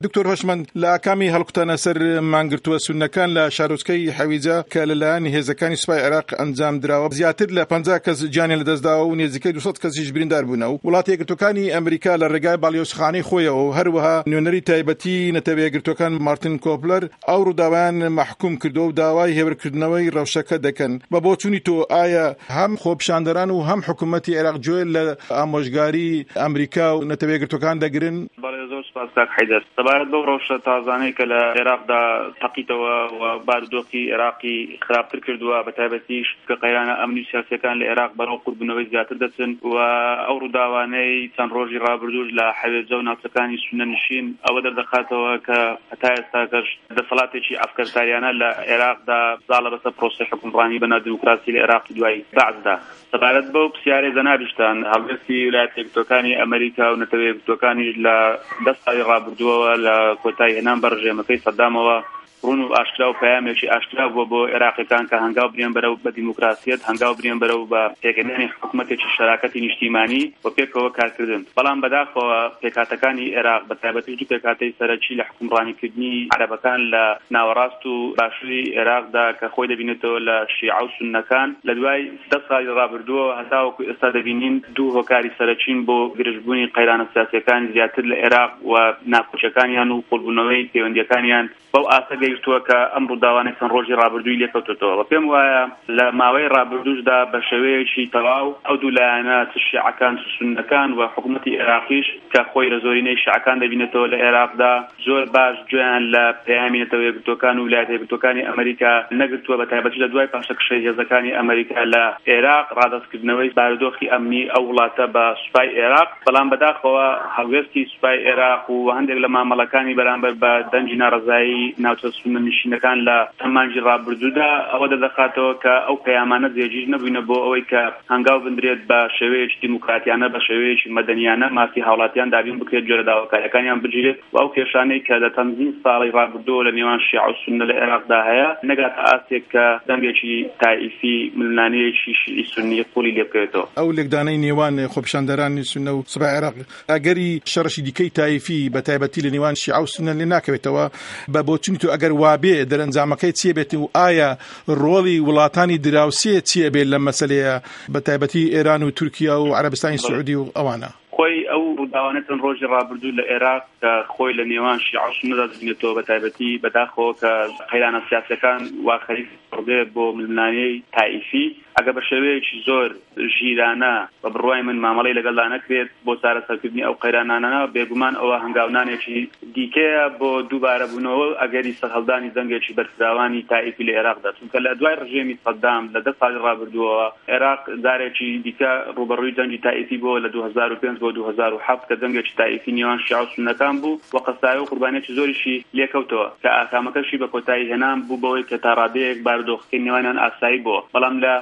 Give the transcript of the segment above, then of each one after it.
دکتۆر هۆشمەند لە کامی هەڵقوتانە سەر مانگرتووە سونەکان لە شارۆچکەی حەویجە کە لەلایەن هێزەکانی سوپای عێراق ئەنجام دراوە زیاتر لە 50 کەس گیانیان لەدەستداوە و نێزیکەی 200 کەسیش بریندار بوونەوە وڵاتی یەکگرتوەکانی ئەمریکا لە ڕێگای باڵیۆزخانەی خۆیەوە و هەروەها نوێنەری تایبەتی نەتەوە یەکگرتوەکان مارتین کۆپلەر ئەو ڕووداوایان محکوم کردو و داوای هێورکردنەوەی ڕەوشەکە دەکەن بە بۆچوونی تۆ ئایا هەم خۆپیشاندەران و هەم حکوومەتی عێراق گوێ لە ئامۆژگاری ئەمریکا و نەتەوە یەکگرتوەکان دەگرن؟ زۆر سپاس کاک حەیدەر. سەبارەت بەو ڕەوشە تازانەی کە لە عێراقدا تەقیتەوە و بارودۆخی عێراقی خراپتر کردووە بە تایبەتیش کە قەیرانە ئەمنی و سیاسیەکان لە عێراق بەرەو قوربوونەوەی زیاتر دەچن و ئەو ڕووداوانەی چەند ڕۆژی ڕابردووش لە حەوێجە و ناوچەکانی سونەنشین ئەوە دەردەخاتەوە کە هەتا ئێستاکەش دەسەڵاتێکی ئەفکەرتاریانە لە عێراقدا زاڵە بەسەر پرۆسەی حکومڕانی بەناو دیموکراسی لە عێراقی دوای بەعزدا. سەبارەت بەو پرسیارەی جەنابیشتان هەڵوێستی ویلایەتە یەکگرتوەکانی ئەمریکا و نەتەوە یەکگرتوەکانیش لە 10 ساڵی ڕابردووەوە لە کۆتایی هێنان بەڕژێمەکەی سەدامەوە ڕون و ئاشکرا و پەیامێکی ئاشکرا بووە بۆ عێراقیەکان کە هەنگاو برێن بەرەو بە دیموکراسیەت هەنگاو برێن بەرەو بە پێکهێنانی حکوومەتێکی شەراکەتی نیشتیمانی و پێکەوە کارکردن. بەڵام بەداخەوە پێکهاتەکانی عێراق بە تایبەتی دوو پێکهاتەی سەرەکی لە حکومڕانیکردنی عەرەبەکان لە ناوەڕاست و باشووری عێراقدا کە خۆی دەبینێتەوە لە شیعە و سوننەکان لە دوای 10 ساڵی ڕابردووە هەتاوەکو ئێستا دەبینین دوو هۆکاری سەرەکین بۆ گرژبوونی قەیرانە سیاسیەکان زیاتر لە عێراق و ناکۆچەکانیان و قوڵبوونەوەی پەیوەندیەکانیان بەو ئاسە گەیشتووە کە ئەم ڕووداوانەی چەند ڕۆژی ڕابردووی لێکەوتێتەوە. پێم وایە لە ماوەی ڕابردووشدا بە شێوەیەکی تەواو ئەو دوو لایەنە شیعەکان سوننەکان و حکوومەتی عێراقیش کە خۆی لە زۆرینەی شیعەکان دەبینێتەوە لە عێراقدا زۆر باش گوێیان لە پەیامی نەتەوە یەکگرتوەکان و ویلایەتە یەکگرتوەکانی ئەمریکا نەگرتووە بە تایبەتی لە دوای پاشەکشەی هێزەکانی ئەمریکا لە عێراق ڕادەستکردنەوەی بارودۆخی ئەمنی ئەو وڵاتە بە سوپای عێراق. بەڵام بەداخەوە هەڵوێستی سوپای عێراق و هەندێک لە مامەڵەکانی بەرامبەر بە دەنگی ناڕەزایی ناوچە سونەنشینەکان لە تەمانجی ڕابردوودا ئەوە دەدەخاتەوە کە ئەو پەیامانە جێگیر نەبووینە بۆ ئەوەی کە هەنگاو بندرێت بە شێوەیەکی دیموکراتیانە بە شێوەیەکی مەدەنیانە مافی هاوڵاتیان دابین بکرێت جۆرە داواکاریەکانیان بگیرێت و ئەو کێشانەی کە لە تەنزیم ساڵی ڕابردووە لە نێوان شیعە و سوننە لە عێراقدا هەیە نەگاتە ئاستێک کە دەنگێکی تایفی ململانەیەکی شیعی سوننی قوڵی لێ بکرێتەوە. ئەو لێکدانەی نێوان خۆپیشاندەرانی سوننە و سوپای عێراق ئەگەری شەڕشی دیکەی تایفی بە تایبەتی لە نێوان شیعە و سوننە لێ ناکەوێتەوە بە بۆچوونی تو ئەگەر وابێ دەرەنجامەکەی چیە بێت و ئایا ڕۆڵی وڵاتانی دراوسێ چیە بێت لە مەسەلەیە بە تایبەتی ئێران و تورکیا و عەرەبستانی سعودی و ئەوانە؟ خۆی ئەو ڕووداوانە چەند ڕۆژی ڕابردوو لە عێراق کە خۆی لە نێوان شیعە و سوننەدا دەبینێتەوە بە تایبەتی بەداخەوە کە قەیرانە سیاسیەکان وا خەریک ڕێت بۆ ململانەی تایفی ئەگە بە شێوەیەکی زۆر ژیرانە بە بڕوای من مامەڵەی لەگەڵدا نەکرێت بۆ چارەسەرکردنی ئەو قەیرانانە بێگومان ئەوە هەنگاونانێکی دیکەیە بۆ دووبارە بوونەوە ئەگەری سەرهەڵدانی جەنگێکی بەرفراوانی تایفی لە عێراقدا چونکە لە دوای ڕژێمی سەدام لە 10 ساڵی ڕابردووەوە عێراق جارێکی دیکە ڕوبەڕووی جەنگی تایفی بۆ لە 2005 بۆ 2007 کە جەنگێکی تایفی نێوان شیعە و سوننەکان بوو و قەساوی و قوربانیەکی زۆریشی لێکەوتەوە کە ئاکامەکەشی بە کۆتایی هێنان بوو بەوەی کە تا ڕادەیەک بارودۆخەکەی نێوانیان ئاسایی بووە. بەڵام لە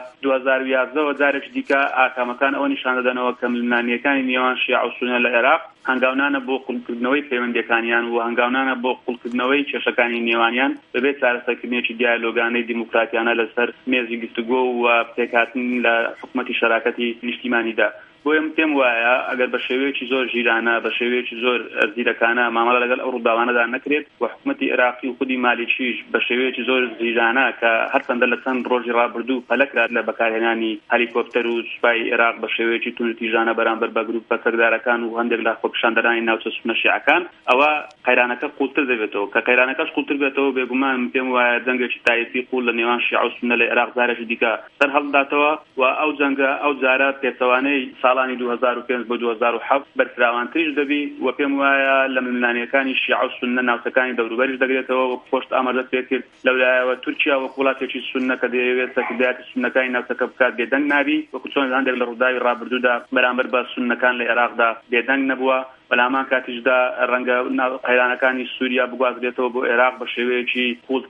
2011 جارێکی دیکە ئاکامەکان ئەوە نیشان دەدەنەوە کە ململانیەکانی نێوان شیعە و سوننە لە عێراق هەنگاونانە بۆ قوڵکردنەوەی پەیوەندیەکانیان و هەنگاونانە بۆ قوڵکردنەوەی کێشەکانی نێوانیان بەبێت چارەسەرکردنێکی دیالۆگانەی دیموکراتیانە لەسەر مێزی گفتوگۆ و پێکهاتن لە حکوومەتی شەراکەتی نیشتیمانیدا. بۆیە پێم وایە ئەگەر بە شێوەیەکی زۆر ژیرانە بە شێوەیەکی زۆر زیرەکانە مامەڵە لەگەڵ ئەو ڕووداوانەدا نەکرێت و حکوومەتی عێراقی و خودی مالیکیش بە شێوەیەکی زۆر زیرانە کە هەرچەندە لە چەند ڕۆژی ڕابردوو پەلەکرات لە بەکارهێنانی هەلیکۆپتەر و سوپای عێراق بە شێوەیەکی تونتیژانە بەرامبەر بە گروپ سەردارەکان و هەندێک لە خۆپیشاندەرانی ناوچە سوننە شیعەکان ئەوە قەیرانەکە قوڵتر دەبێتەوە کە قەیرانەکەش قوڵتر بێتەوە بێگومان پێم وایە جەنگێکی تایفی قوڵ لە نێوان شیعە و سوننە لە عێراق جارێکی دیکە سەرهەڵداتەوە و ئەو جەنگە ئەو جارە پێچەوانەی ساڵانی 2005 بۆ 2007 بەرفراوانتریش دەبی و پێم وایە لە ململانیەکانی شیعە و سوننە ناوچەکانی دەوروبەریش دەگرێتەوە و پۆشت ئامادە پێکرد لەولایەوە تورکیا وەک وڵاتێکی سوننە کە دەیەوێت سەکردایەتی سوننەکانی ناوچەکە بکات بێدەنگ نابی وەکو چۆن هەندێک لە ڕووداوی ڕابردوودا بەرامبەر بە سوننەکان لە عێراقدا بێدەنگ نەبووە. بەلامان کاتیشدا ڕەنگە قەیرانەکانی سووریا بگوازرێتەوە بۆ عێراق بە شێوەیەکی قوڵتر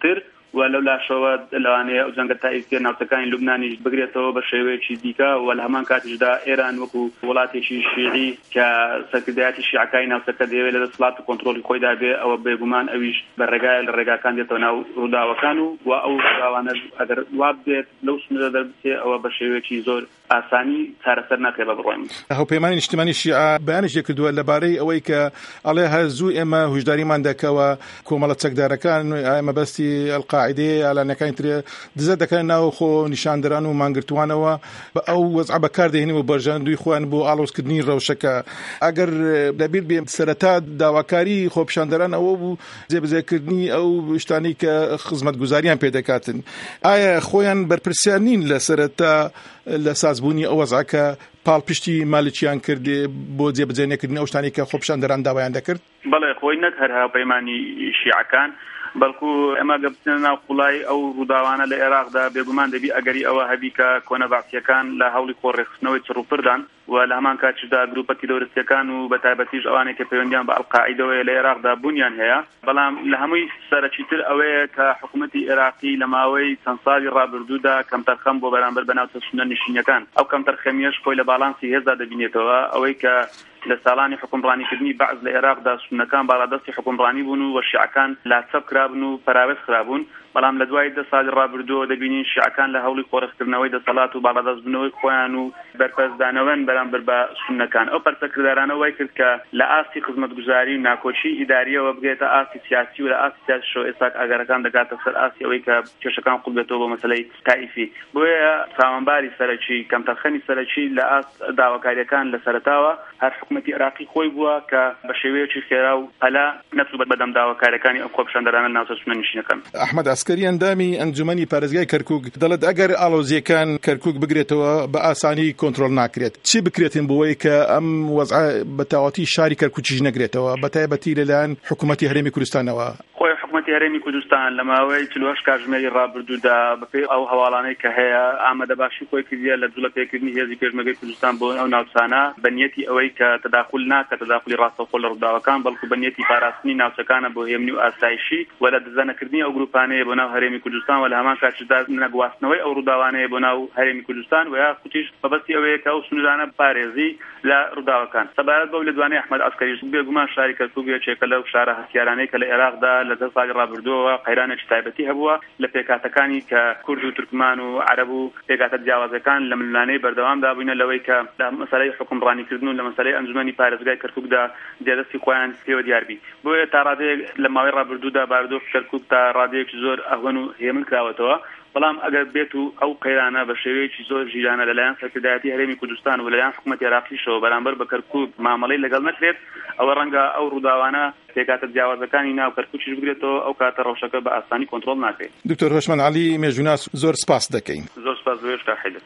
و لەولاشەوە لەوانەیە ئەو جەنگە تاییفکردن ناوچەکانی لوبنانیش بگرێتەوە بە شێوەیەکی دیکە و لە هەمان کاتیشدا ئێران وەکو وڵاتێکی شیعی کە سەرکردایەتی شیعەکانی ناوچەکە دەیەوێت لە دەسەڵات و کۆنتڕۆلی خۆیدا بێ ئەوە بێگومان ئەویش بە ڕێگایە لە ڕێگاکان دێتەوە ناو ڕووداوەکان و ئەو ڕووداوانە ئەگەر وا بێت لەو سنوورە دەربچێ ئەوە بە شێوەیەکی زۆر ئاسانی چارەسەر ناکرێت بە بڕۆین. هاوپەیمانی نیشتیمانی شیعە بەیانیش کردووە لەبارەی ئەوەی کە ئەڵێ هەرزوو ئێمە هوشداریمان دەکەوە کۆمەڵە چەکدارەکان ئێمە بەستی ئەلقاعیدەیە ئالانەکانی ترێ دزە دەکەن ناو خۆ نیشاندران و مانگرتوانەوە بە ئەو وەزع بەکاردێنی و بەرژاندووی خۆیان بۆ ئاڵۆزکردنی ڕەوشەکە. ئەگەر لەبیر بێ سەرەتا داواکاری خۆپیشاندەران ئەوە بوو جێبەجێکردنی ئەو شتانی کە خزمەتگوزاریان پێدەکاتن. ئایا خۆیان بەرپرسیان نین لە سەرەتا لە سازبوونی ئەو وەزعکە پاڵپشتی مالکیان کردێ بۆ جێبەجێنێکردنی ئەو شتانی کە خۆپیشاندەران داوایان دەکرد؟ بەڵێ خۆی نەک هەر هاوپەیمانی شیعەکان بەڵکو ئەمە گەبچنە ناو قوڵای ئەو ڕووداوانە لە عێراقدا بێگومان دەبی ئەگەری ئەوە هەبی کە کۆنە بەعسیەکان لە هەوڵی خۆڕێخستنەوەی چڕوپردان و لە هەمان کاتیشدا گروپە تیرۆریستیەکان و بە تایبەتیش ئەوانێک کە پەیوەندیان بە ئەڵقاعیدەوەیە لە عێراقدا بوونیان هەیە. بەڵام لە هەمووی سەرەکیتر ئەوەیە کە حکوومەتی عێراقی لە ماوەی چەند ساڵی ڕابردوودا کەمتەرخەم بۆ بەرامبەر بەناو چەسوونە نشینەکان ئەو کەمتەرخەمیەش خۆی لە باڵانسی هێزدا دەبینێتەوە ئەوەی کە لە ساڵانی حکومڕانیکردنی بەعز لە عێراقدا سونەکان باڵادەستی حکومڕانی بوون و شیعەکان لاچەب کرابن و پەراوێز خرابوون. بەڵام لە دوای 10 ساڵی ڕابردووە دەبینین شیعەکان لە هەوڵی خۆڕێخکردنەوەی دەسەڵات و باڵادەستبوونەوەی خۆیان و بەرپەرزدانەوەن بەرامبەر بە سونەکان ئەو پەرسەکردارانە وای کرد کە لە ئاستی خزمەتگوزاری و ناکۆچی ئیداریەوە بگرێتە ئاستی سیاسی و لە ئاستی سیاسیشەوە ئێستا ئاگارەکان دەگاتە سەر ئاستی ئەوەی کە کێشەکان قوڵبێتەوە بۆ مەسەلەی تایفی. بۆیە سامانباری سەرەکی کەمتەرخەمی سەرەکی لە ئاست داواکاریەکان لە سەرەتاوە هەر حکوومەتی عێراقی خۆی بووە کە بە شێوەیەکی خێرا و پەلا نەچوو بەدەم داواکاریەکانی ئەو خۆپیشاندەرانە ناوچە سونە نشینەکان. ئەحمەد عەسکەری ئەندامی ئەنجومەنی پارێزگای کەرکووک دەڵێت ئەگەر ئاڵۆزیەکان کەرکووک بگرێتەوە بە ئاسانی کۆنتڕۆل ناکرێت. چی بکرێتن بۆی کە ئەم وەزع بەتەواتی شاری کەرکووکیش نەگرێتەوە بە تایبەتی لەلایەن حکوومەتی هەرێمی کوردستانەوە؟ خۆی حکوومەتی هەرێمی کوردستان لە ماوەی 48 کاتژمێری ڕابردوودا بەپێی ئەو هەواڵانەی کە هەیە ئامادەباشی خۆی کردیە لە جوڵە پێکردنی هێزی پێشمەرگەی کوردستان بۆ ئەو ناوچانە بەنیەتی ئەوەی کە تەداخل ناکە تەداخلی ڕاستەوخۆ لە ڕووداوەکان بەڵکو بەنیەتی پاراستنی ناوچەکانە بۆ هێمنی و ئاسایشی و لە دزەنەکردنی ئەو گروپانەیە بۆ ناو هەرێمی کوردستان و لە هەمان کاتیشدا نەگواستنەوەی ئەو ڕووداوانەیە بۆ ناو هەرێمی کوردستان و یا قوتیش بەبەستی ئەوەیە کە ئەو سنوورانە پارێزی لە ڕووداوەکان. سەبارەت بەو لە دوانەی ئەحمەد عەسکەریش بێگومان شاری کەرکووک یەکێکە لەو شارە هەستیارانەی کە لە عێراقدا لە 10 ساڵی ڕابردووەوە قەیرانێکی تایبەتی هەبووە لە پێکاتەکانی کە کورد و تورکمان و عەرەب و پێکاتە جیاوازەکان لە ململانەی بەردەوامدا بووینە لەوەی کە لە مەسەلەی حکومڕانیکردن و لە مەسەلەی ئەنجومەنی پارێزگای کەرکووکدا دێدەستی خۆیان پێوە دیاربی. بۆیە تا ڕادەیەک لە ماوەی ڕابردوودا باردۆخ کەرکووک تا ڕادەیەکی زۆر ئەغوەن و هێمن کراوەتەوە. بەڵام ئەگەر بێت و ئەو قەیرانە بە شێوەیەکی زۆر ژیرانە لەلایەن سەرکردایەتی هەرێمی کوردستان و لەلایەن حکوومەتی عێراقیشەوە بەرامبەر بە کەرکووک مامەڵەی لەگەڵ نەکرێت ئەوە ڕەنگە ئەو ڕووداوانە پێکاتە جیاوازەکانی ناو کەرکووکیش بگرێتەوە ئەو کاتە ڕەوشەکە بە ئاسانی کۆنتڕۆڵ ناکرێت. دکتۆر هۆشمان عەلی مێژووناس زۆر سپاس دەکەین. زۆر سپاس زۆر